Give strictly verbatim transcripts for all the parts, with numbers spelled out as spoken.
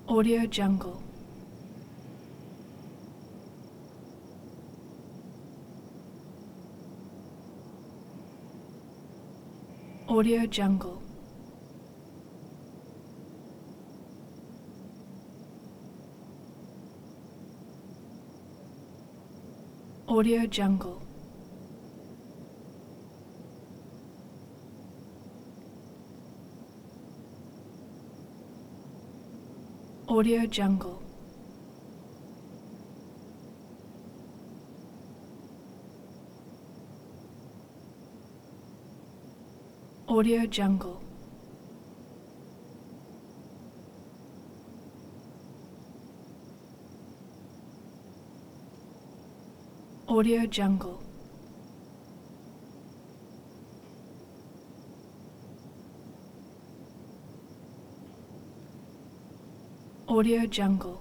Audio Jungle. Audio Jungle. Audio Jungle. Audio Jungle. Audio Jungle. Audio Jungle. Audio Jungle.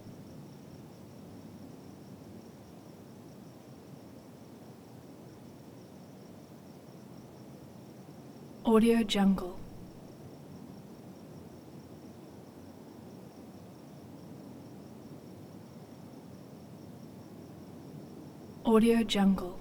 Audio Jungle. Audio Jungle.